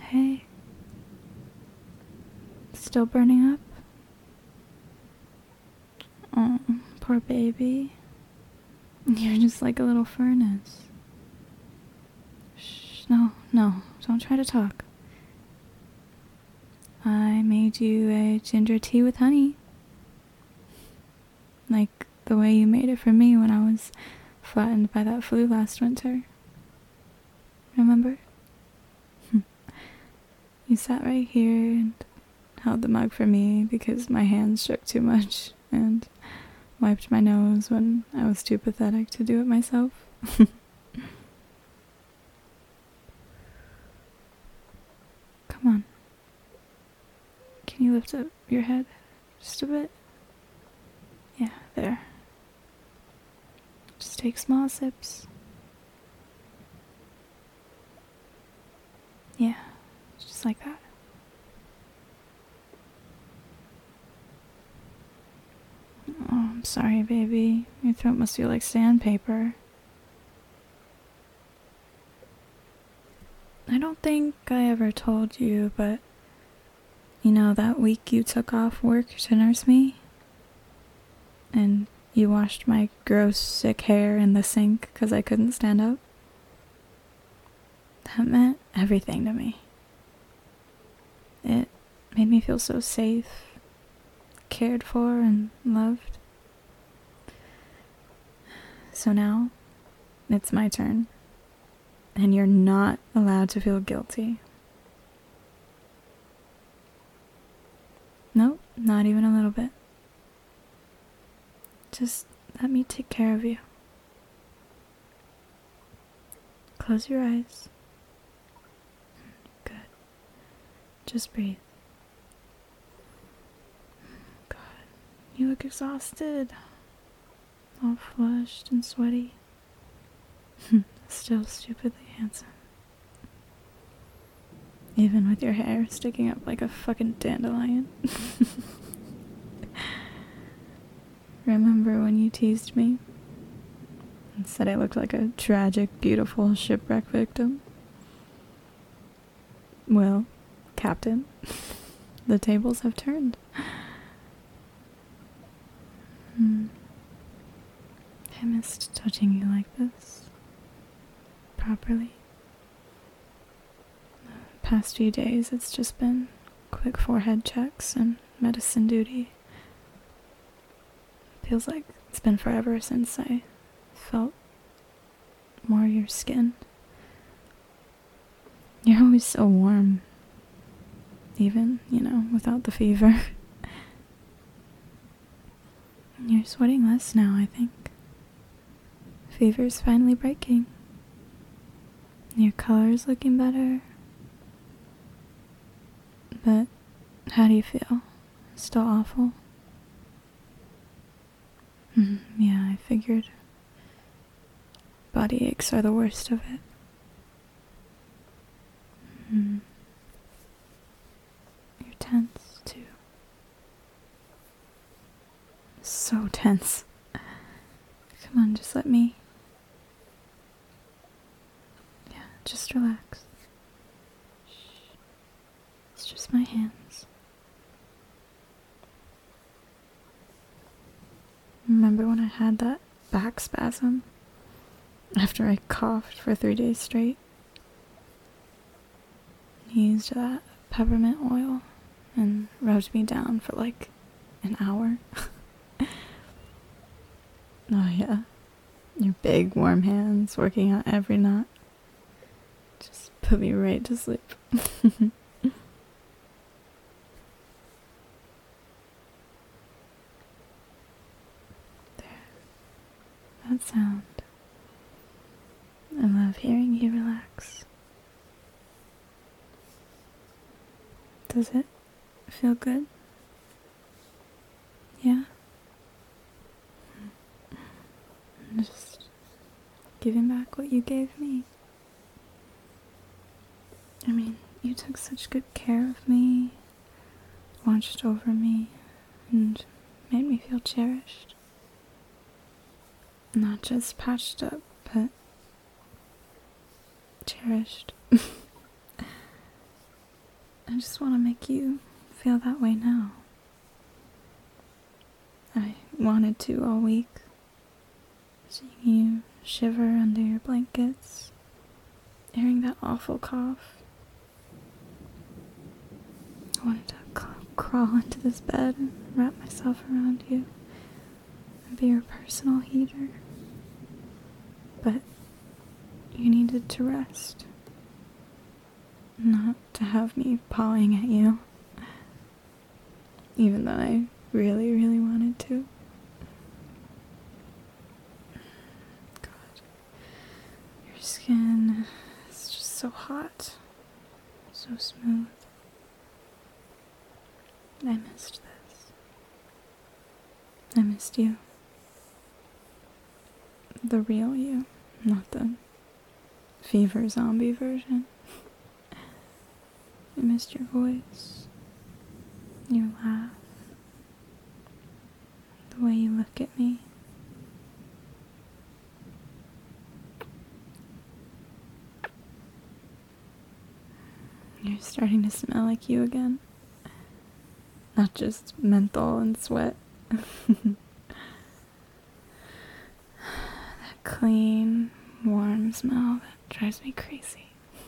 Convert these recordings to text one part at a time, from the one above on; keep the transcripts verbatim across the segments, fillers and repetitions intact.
okay? Still burning up? Oh, poor baby. You're just like a little furnace. Shh, no, no, don't try to talk. I made you a ginger tea with honey. Like the way you made it for me when I was flattened by that flu last winter. Remember? You sat right here and held the mug for me because my hands shook too much and wiped my nose when I was too pathetic to do it myself. Come on. Can you lift up your head just a bit? Yeah, there. Just take small sips. Yeah, just like that. Oh, I'm sorry, baby. Your throat must feel like sandpaper. I don't think I ever told you, but you know that week you took off work to nurse me? And you washed my gross, sick hair in the sink because I couldn't stand up? That meant everything to me. It made me feel so safe, cared for, and loved. So now, it's my turn. And you're not allowed to feel guilty. Nope, not even a little bit. Just let me take care of you. Close your eyes. Good. Just breathe. God, you look exhausted. All flushed and sweaty. Still stupidly handsome. Even with your hair sticking up like a fucking dandelion. Remember when you teased me? And said I looked like a tragic, beautiful shipwreck victim? Well, Captain, the tables have turned. Hmm. I missed touching you like this. Properly. The past few days it's just been quick forehead checks and medicine duty. Feels like it's been forever since I felt more of your skin. You're always so warm. Even, you know, without the fever. You're sweating less now, I think. Fever's finally breaking. Your color's looking better. But how do you feel? Still awful? Mm, yeah, I figured. Body aches are the worst of it. Mm. You're tense, too. So tense. Come on, just let me... Yeah, just relax. Shh. It's just my hands. Remember when I had that back spasm? After I coughed for three days straight? He used that peppermint oil and rubbed me down for like an hour. Oh yeah, your big warm hands working out every knot. Just put me right to sleep. There. That sound. I love hearing you relax. Does it feel good? Yeah? I'm just giving back what you gave me. I mean, you took such good care of me, watched over me, and made me feel cherished. Not just patched up, but cherished. I just want to make you feel that way now. I wanted to all week. Seeing you shiver under your blankets, hearing that awful cough. I wanted to c- crawl into this bed and wrap myself around you and be your personal heater. But you needed to rest, not to have me pawing at you, even though I really, really wanted to. God, your skin is just so hot, so smooth. I missed this. I missed you. The real you, not the fever zombie version. I missed your voice, your laugh, the way you look at me. You're starting to smell like you again. Not just menthol and sweat. That clean, warm smell that drives me crazy.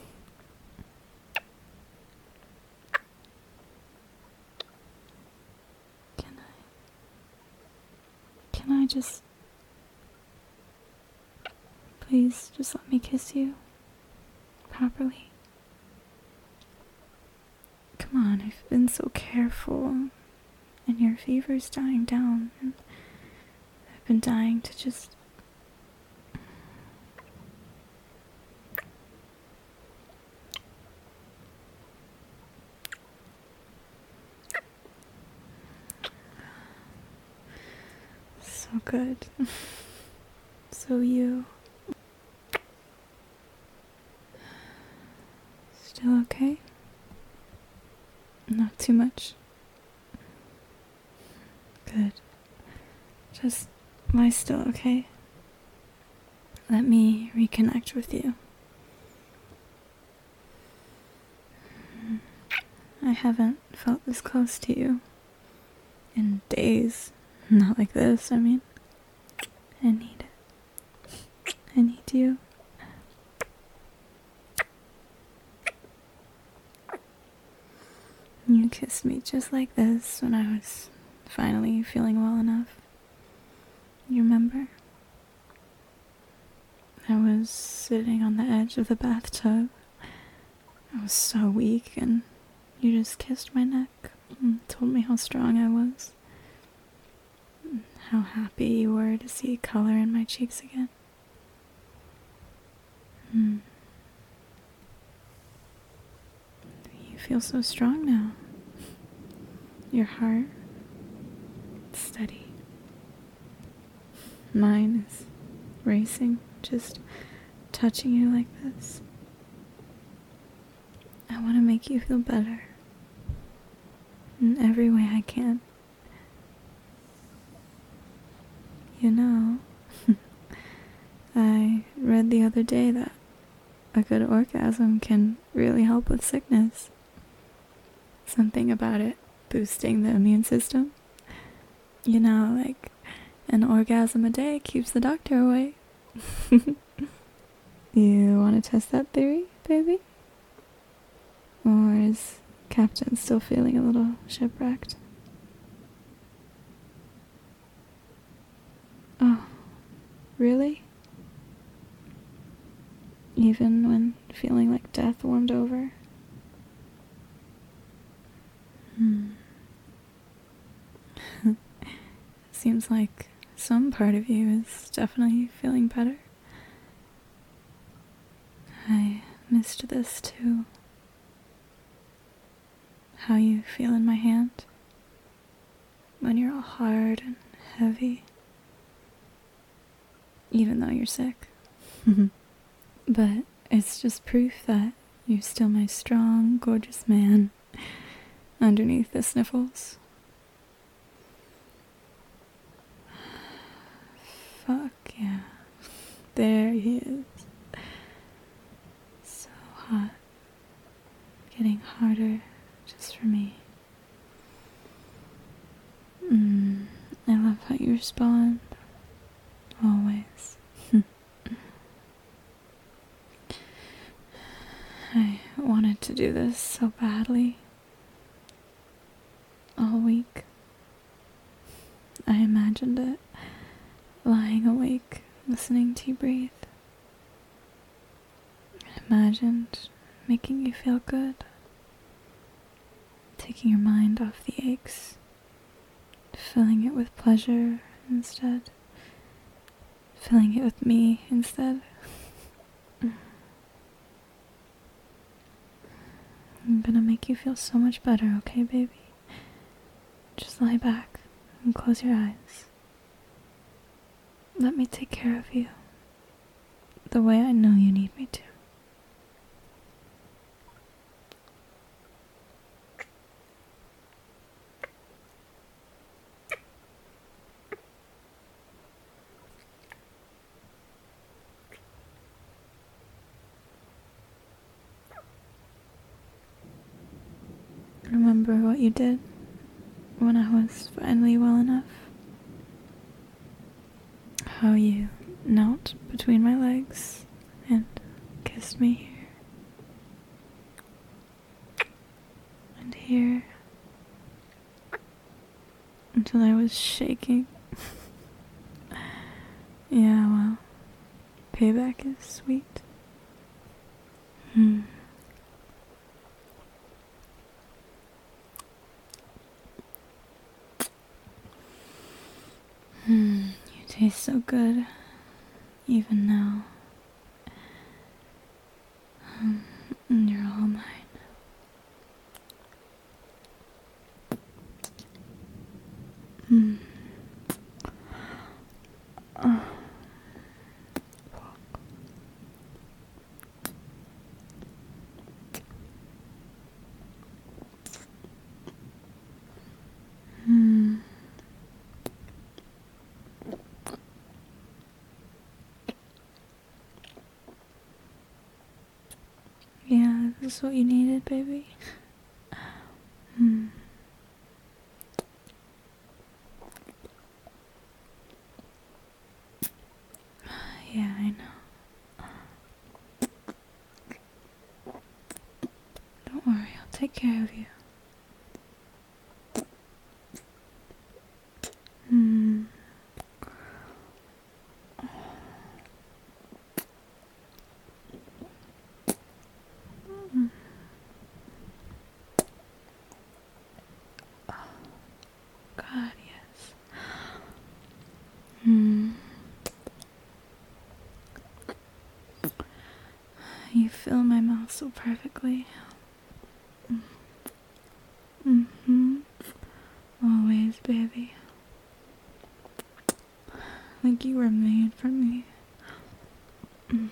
Can I... Can I just... Please just let me kiss you properly? Come on, I've been so careful, and your fever's dying down, and I've been dying to just... So good. So you... Still okay? Not too much. Good. Just lie still, okay? Let me reconnect with you. I haven't felt this close to you in days. Not like this, I mean. I need it. I need you. You kissed me just like this when I was finally feeling well enough. You remember? I was sitting on the edge of the bathtub. I was so weak, and you just kissed my neck and told me how strong I was. And how happy you were to see color in my cheeks again. Hmm. You feel so strong now. Your heart, it's steady. Mine is racing, just touching you like this. I want to make you feel better in every way I can. You know, I read the other day that a good orgasm can really help with sickness. Something about it boosting the immune system. You know, like an orgasm a day keeps the doctor away. You want to test that theory, baby? Or is Captain still feeling a little shipwrecked? Oh, really? Even when feeling like death warmed over? Hmm. Seems like some part of you is definitely feeling better. I missed this too. How you feel in my hand when you're all hard and heavy, even though you're sick. But it's just proof that you're still my strong, gorgeous man underneath the sniffles. Fuck yeah. There he is. So hot. Getting harder just for me. Mm, I love how you respond. Always. I wanted to do this so badly. All week. I imagined it. Lying awake, listening to you breathe. I imagined making you feel good. Taking your mind off the aches. Filling it with pleasure instead. Filling it with me instead. I'm gonna make you feel so much better, okay, baby? Just lie back and close your eyes. Let me take care of you the way I know you need me to. Remember what you did when I was finally well enough? How you knelt between my legs and kissed me here and here until I was shaking. Yeah, well, payback is sweet. Hmm. Hmm, you taste so good, even now. Um, you're all mine. Hmm. Oh. Hmm. Yeah, this is what you needed, baby. Hmm. Yeah, I know. Don't worry, I'll take care of you. Hmm. Mm. Oh, God, yes. Hmm. You fill my mouth so perfectly. Mm-hmm. Always, baby. Like you were made for me. Mm.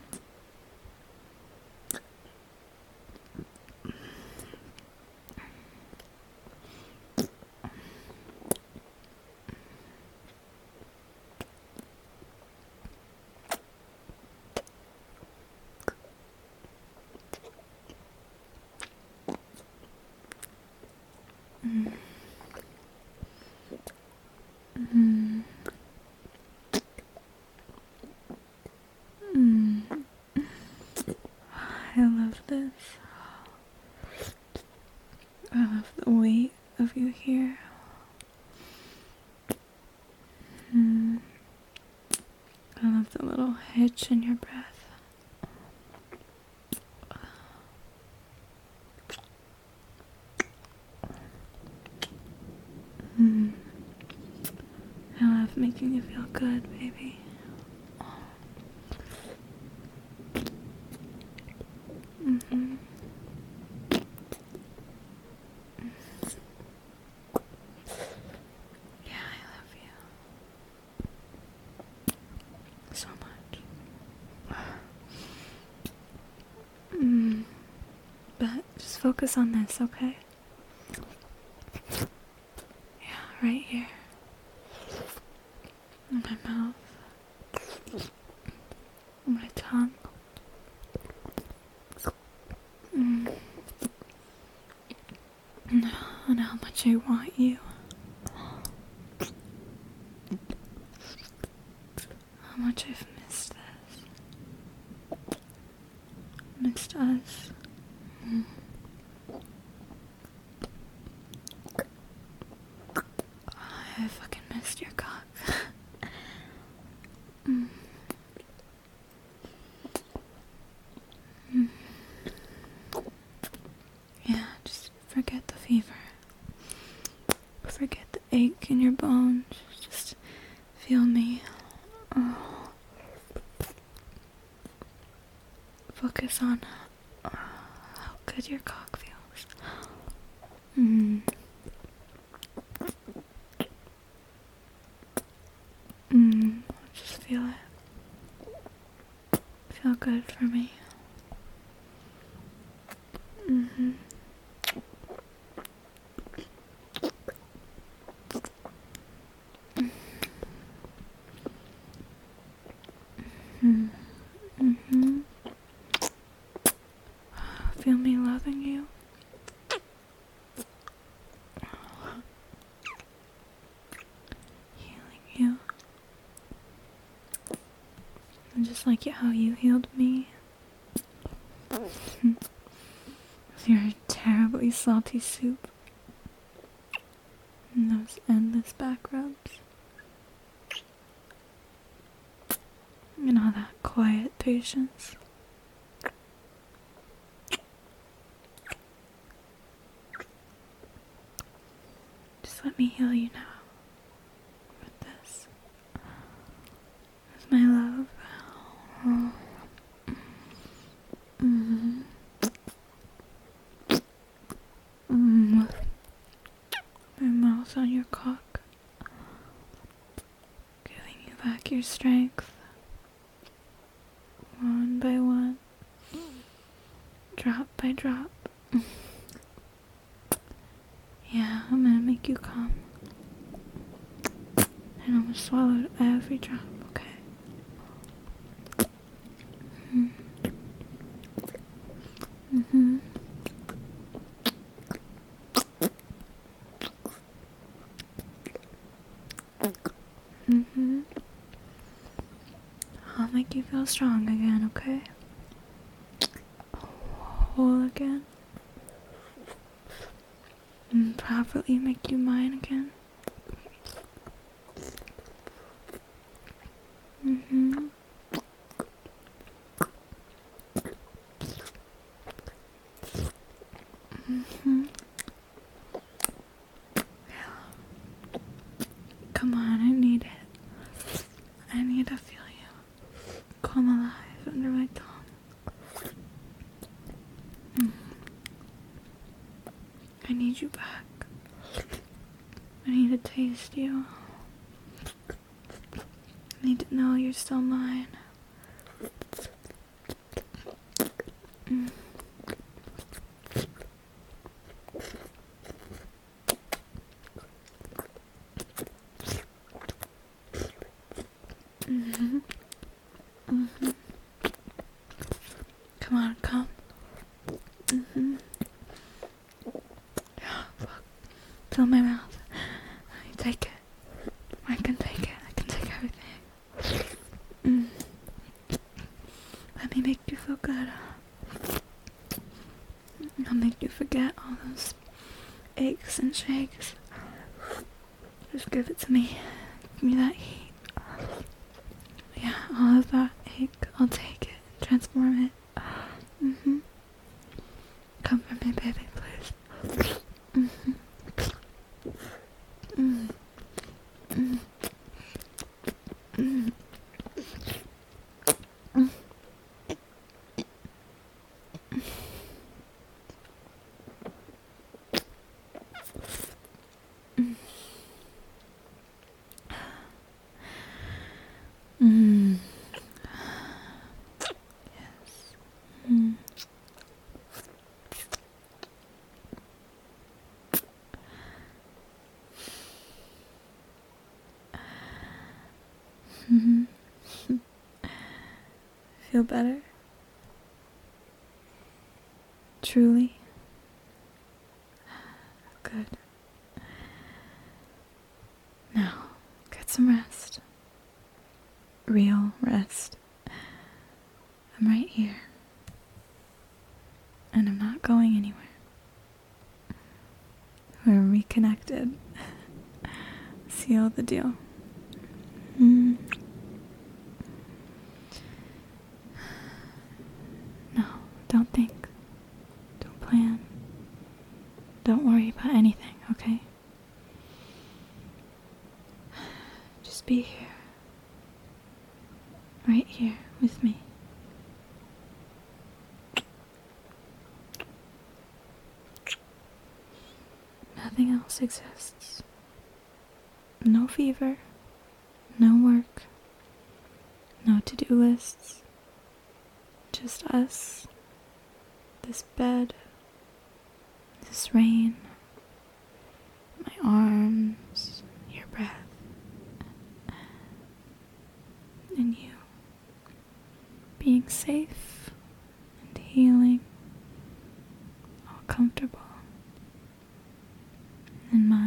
Mm. Mm. Mm. I love this. I love the weight of you here. Mm. I love the little hitch in your breath. Mm. I love making you feel good, baby. Mm-hmm. Yeah, I love you so much. Mm. But just focus on this, okay? Yeah, right here. In my mouth. My tongue. Mm. on how much I want you. How much I've missed this. Missed us. Mm. I fucking missed your cock. mm. Mm. Yeah, just forget the fever. Forget the ache in your bones. Just feel me. Oh. Focus on uh, how good your cock feels. Mm. Mm. Just feel it. Feel good for me. Mm-hmm. Mm-hmm. Mm-hmm. Feel me loving you. Healing you. And just like how you healed me. With your terribly salty soup. And those endless back rubs. And all that quiet patience. Just let me heal you now. With this. With my love. Oh. Mm-hmm. Mm. My mouth on your cock. Giving you back your strength. One by one. Drop by drop. Yeah, I'm gonna make you come. And I'm gonna swallow every drop, okay? Mm-hmm. Mm-hmm. Mm-hmm. I'll make you feel strong again, okay? Whole again. And properly make you mine again. Mm-hmm. Mm-hmm. Come on, I need it. I need to feel you come alive under my tongue. Mm. I need you back. I need to taste you. I need to know you're still mine. Mm. Mm-hmm. Mm-hmm. Come on, come. Mm-hmm. Fuck. Fill my mouth. Take it. I can take it. I can take everything. Mm. Let me make you feel good. I'll make you forget all those aches and shakes. Just give it to me. Give me that heat. Yeah, all of that ache, I'll take it. Transform it. Mm-hmm. Come for me, baby, please. Mm-hmm. Mm. Mm. Mm. Mm. Mm. Yes. Mm. Mm-hmm. Feel better? Truly? Good. good. Now, get some rest. Real rest. I'm right here. And I'm not going anywhere. We're reconnected. Seal the deal. Mm. No, don't think. Don't plan. Don't worry about anything, okay? Just be here. Right here with me. Nothing else exists. No fever. No work. No to-do lists. Just us. This bed. This rain. My arms. Your breath. And you. Being safe and healing. All comfortable. In my